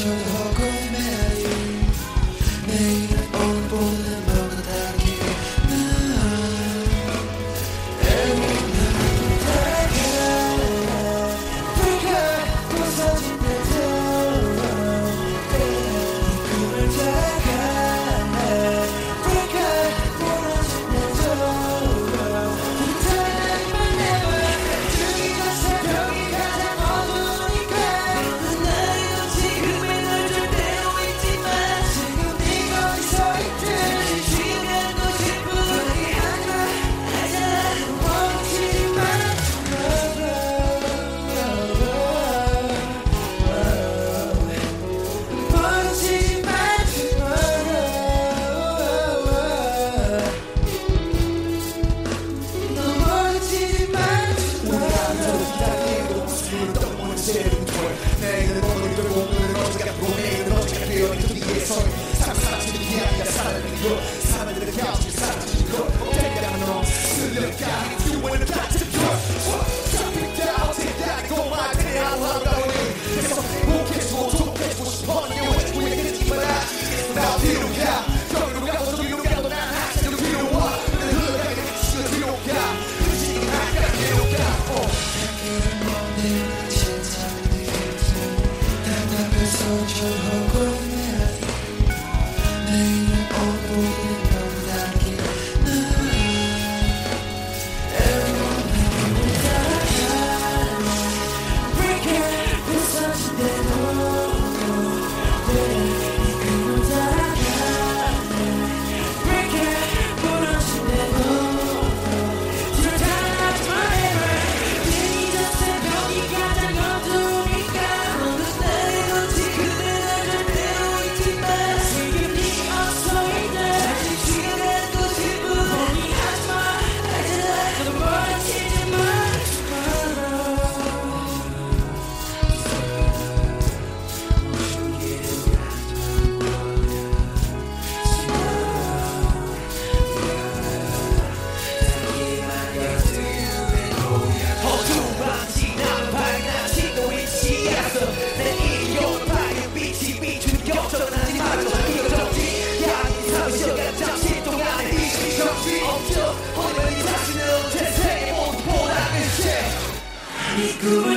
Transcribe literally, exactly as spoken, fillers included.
상처하고 매일 내일은 오늘보다는 뭔가 다르게 난 애원하고 다가 불가 부서진 데도 이 꿈을 다가 불가 무너진 데도 불타기만 해봐 죽이가 새벽이 가장 어두우니까 나는 지금의 널 절대로 잊지 마 지금 네가 어디서 있든 지금 가고 싶은 우리 하나 알잖아 멈추지만 멈추지만 너 멈추지만 내일은 오늘이 되고 오늘은 어제가 되고 내일은 어제가 되어 그 위에서 상상하는 게 아니라 살아내는 것 사람들의 곁을 사라지는 것 대가는 너 쓸려가 유언을 같은 것 잡히다 어떻게 고 말들이 알아가오니 그래서 목해주고 족해주고 싶어 내 외주에 그러지 마라 나 뒤로 가 저기로 가도 저기로 가도 난 항상 뒤로 와 내 흘러가게 미치고 뒤로 가 지금 아까 뒤로 가 내일은 세상의 곁을 답답해서 절하고 매일 내일은 오늘보다는 너무 다르게 난 애원하고 다가 불가 부서진 데도 이 꿈을 다가 불가 무너진 데도 불타기만 해봐 내일은 새벽이 가장 어두우니까 너는 나의 지금의 날 절대로 잊지 마 지금 네 어서 있다 다시 지금 가고 싶은 포기하지 마 알잖아 너 멀어지지 마 어두운 지난 밝은 지도 있지 않았어 내 이리온 밝은 빛이 비추는 격전하지 말아줘 이거 정지 야이 삶을 쉬어가 잠시 동안의 이 정지 없죠 오늘 이 자신은 제 세계 모두 보라는 채 이 꿈을